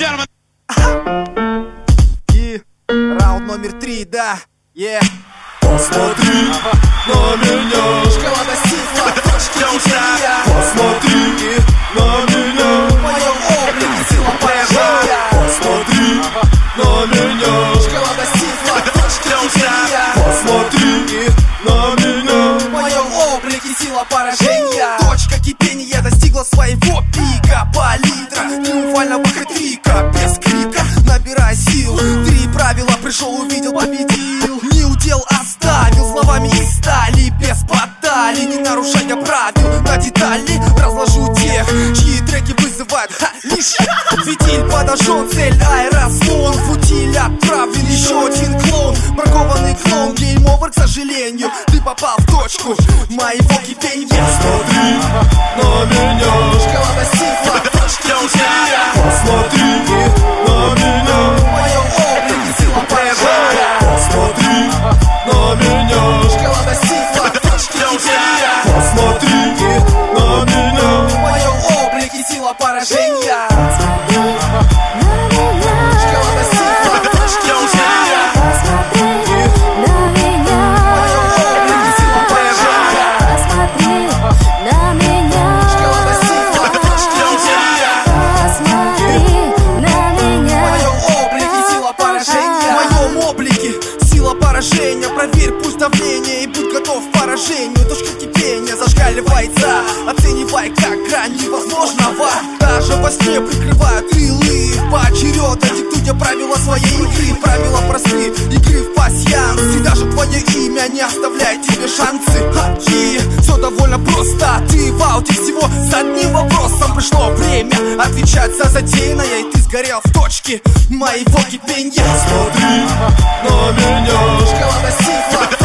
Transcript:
gentlemen. И раунд номер 3, да, Посмотри на меня, шкала достигла точки кипения. Посмотри на меня, в моем облике сила поражения. Посмотри на меня, шкала достигла точки кипения. Посмотри на меня, в моем облике сила поражения. Точка кипения достигла своего пика, палитра триумфального хэт-трика. Без крика, набирай сил, 3 правила, пришел, увидел, победил. Не удел, оставил, словами из стали, без баталий, не нарушая правил. На детали разложу тех, чьи треки вызывают лишь фитиль подожжен, цель аэрослон. В утиль отправлен еще один клоун, бракованный клоун. Гейм овер, к сожалению, ты попал в точку моего кипения. Посмотри на меня, шкала достигла точки кипения. Посмотри на меня, в моем облике сила поражения. Посмотри на меня, шкала достигла точки кипения. Посмотри на меня, в моем облике сила поражения. Шкала достигла точки кипения. Посмотри на меня, в моем облике сила поражения. Посмотри на меня, Шкала достигла точки кипения. посмотри на меня. В моем облике сила поражения. В моем облике сила поражения. Проверь пульс давления и будь готов к поражению. Точка кипения зашкаливается, оценивай как грань невозможного. Даже во сне прикрывают крылы, поочередно диктуя правила своей игры. Правила простые, игры в пасьянс. И даже твое имя не оставляет тебе шансы. Все довольно просто, ты в ауте всего с одним вопросом. Пришло время отвечать за затеянное, и ты сгорел в точке моего кипения. Смотри на меня, шкала достигла